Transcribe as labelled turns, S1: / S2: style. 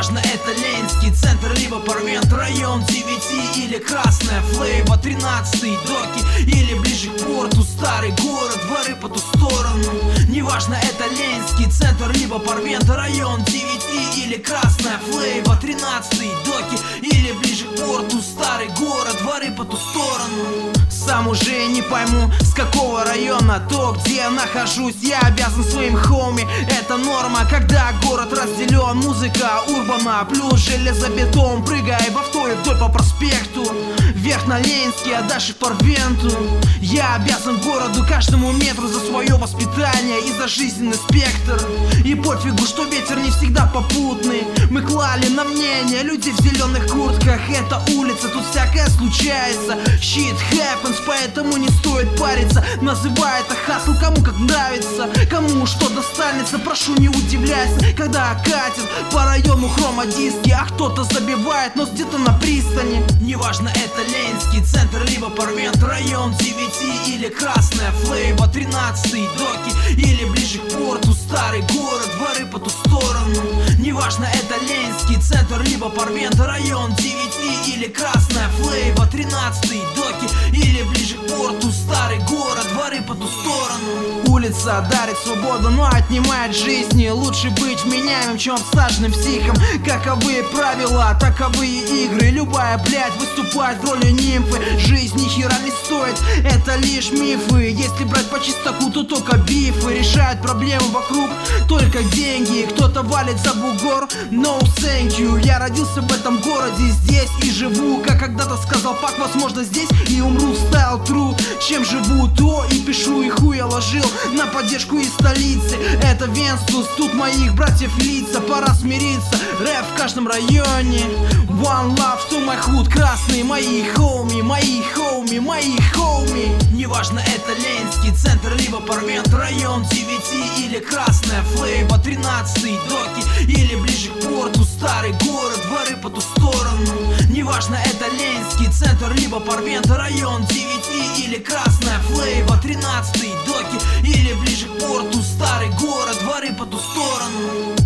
S1: Неважно, это Ленинский центр, либо Парвент район 9 или Красная Флейва 13-й доки, или ближе к порту старый город, дворы по ту сторону. Неважно, это Ленинский центр, либо Парвент район 9 или Красная Флейва 13-й доки, или ближе к порту старый город, дворы по ту сторону. Сам уже не пойму, с какого района то, где я нахожусь. Я обязан своим хоми, это норма, когда город разделен. Музыка урбана плюс железобетон. Прыгай в авто и вдоль по проспекту, вверх на Ленинский, а дальше к Парвенту. Я обязан городу, каждому метру, за свое воспитание и за жизненный спектр. И пофигу, что ветер не всегда попутный. Мы клали на мнение люди в зеленых куртках. Это улица, тут всякое случается. Shit happens, поэтому не стоит париться. Называй это хасл, кому как нравится, кому что достанется. Прошу, не удивляйся, когда катит по району хромодиски, а кто-то забивает нос где-то на пристани. Неважно, это Ленинский центр, либо Парвент район 9 или Красная Флейва 13-й доки, или ближе к порту старый город, дворы по ту сторону. Неважно, это Ленинский центр, либо Парвент район 9 или Красная Флейва 13-й доки, или ближе к порту старый город, дворы по ту сторону. Улица дарит свободу, но отнимает жизни. Лучше быть вменяемым, чем обсаженным психом. Каковы правила, таковы игры. Любая, блядь, выступает в роли нимфы. Жизнь ни хера не стоит, это лишь мифы. Если брать по чистоку, то только бифы решают проблемы вокруг, только деньги. Кто-то валит за бугор, no thank you. Я родился в этом городе, здесь и живу. Как когда-то сказал Пак, возможно здесь и умру. Стайл true, чем живу, то и пишу. И хуй я ложил на поддержку из столицы. Это Венстус, тут моих братьев лица. Пора смириться, рэп в каждом районе. One love to my hood, красные мои хоуми, мои хоуми, мои хоуми. Неважно, это Ленинский центр, либо Парвент район 9 или Красная Флейва 13-й доки, или ближе к порту старый город, дворы по ту сторону. Неважно, это Ленинский центр, либо Парвент район 9 или Красная Флейва 13-й доки, или ближе к порту старый город, дворы по ту сторону.